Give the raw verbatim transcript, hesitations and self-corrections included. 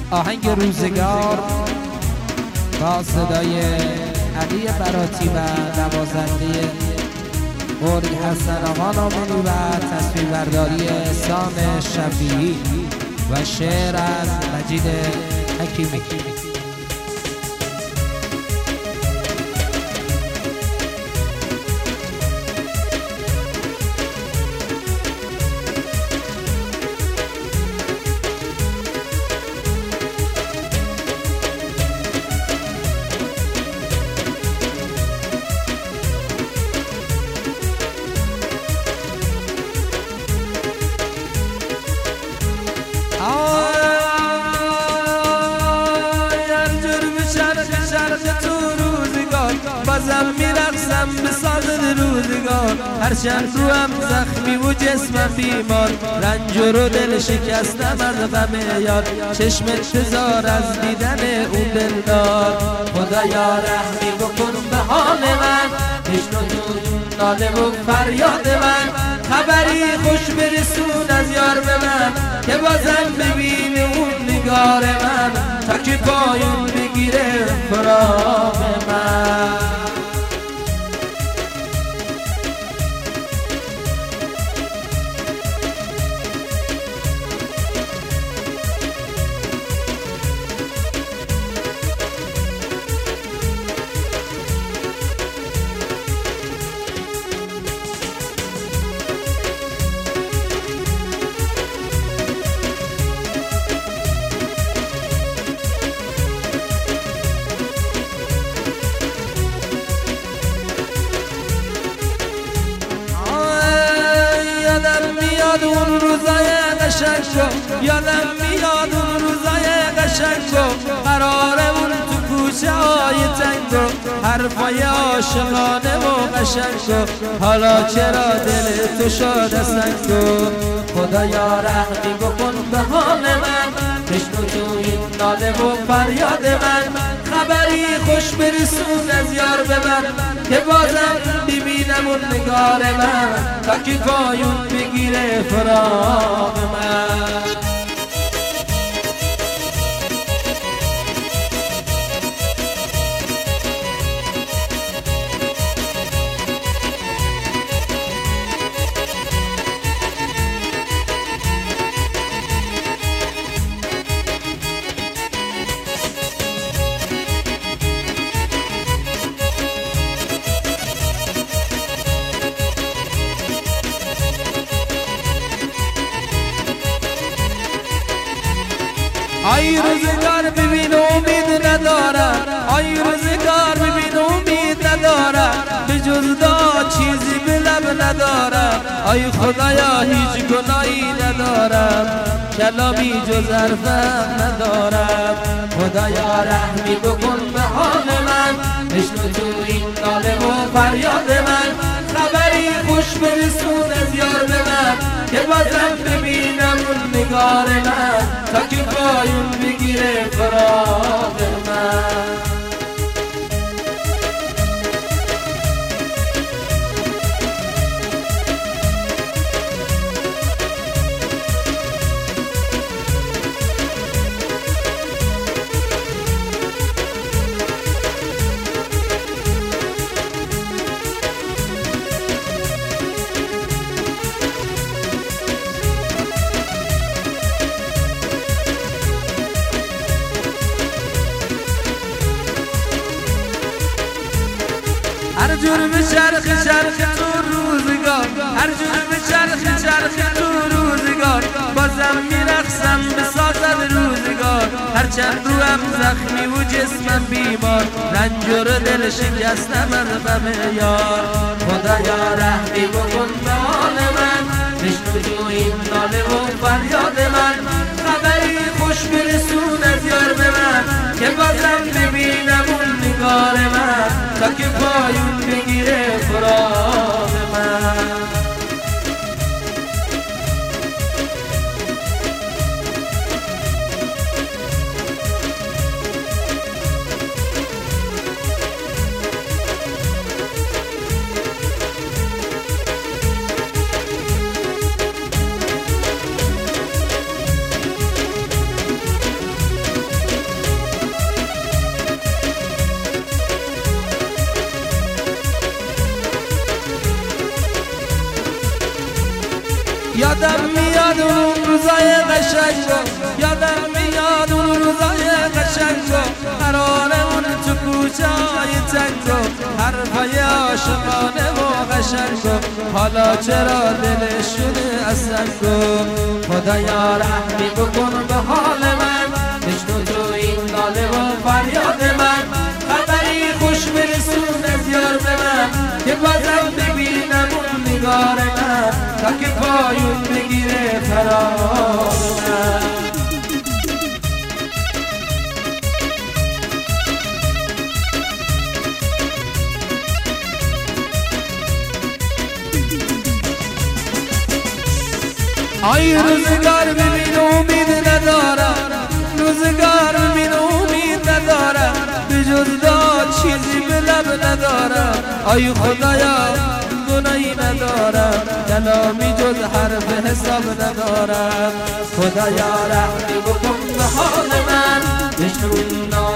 آهنگ روزگار با صدای علی براتی و نوازنده قوری حسن آقا ناملی و تصویربرداری سام شفیعی و شعر از مجید حکیمی. بازم میرقصم به ساز روزگار، هرچند روم زخمی و جسمم بیمار، رنج و دل شکستم از غم یار، چشمت بزار از دیدن اون دلدار. خدایا رحمی بکن به حال من، بشنو تو ناله و فریاد من، خبری خوش برسون از یار به من، که بازم ببین اون نگار من، تا که پایون بگیره فراق من. اون روزای قشنگو یادم میاد، اون روزای قشنگو قراره اون تو کوچه های تنگو، حرفای عاشقانه و قشنگو، حالا چرا دل تو شده سنگو. خدایا رحمی بکن به حال من، بشنو تو این ناله و فریاد من، خبری خوش برسون از یار به من، که بازم ببینم اون نگار من، تا که پایون بگیره فراق من. آی روزگار ببین امید ندارم، آی روزگار ببین امید ندارم، به جز دعا چیزی به لب ندارم، آی خدایا هیچ گناهی ندارم، کلامی جز حرفم ندارم. خدایا رحمی بکن به حال من، بشنو تو این ناله و فریاد من، خبری خوش برسون از یار به من، که بازم ببینم اون نگار من، تا که پایون بگیره فراق من. هر جور به چرخ چرخ تو روزگار، هر جور به چرخ چرخ تو روزگار، بازم میرقصم به سازد روزگار، هرچند روم زخمی و جسمم بیمار، رنج و دل شکستم از غم یار. خدایا رحمی بکن به حال من، بشنو تو این ناله و فریاد من، خبری خوش برسون از یار به من، که بازم ببینم اون نگار من، تا که پایون بگیره فراق من. یادم میاد اون روزای قشنگو، یادم میاد اون روزای قشنگو، قرارمون تو کوچه های تنگو، حرفای عاشقانه و قشنگو، حالا چرا دلشونه اصنگو. خدایا رحمی بکن به حال من، بشنو تو این ناله و فریاد من، خبری خوش برسون از یار به من، که بازم ببینم اون نگار من، تا که پایون بگیره فرار من. آی روزگار ببین امید ندارم، روزگار ببین امید ندارم، بجز داد چیزی به لب ندارم. آی خدایا گناهی ندارم، کلامی جز حرف حساب ندارم. خدایا رحمی بکن به حال من، بشنو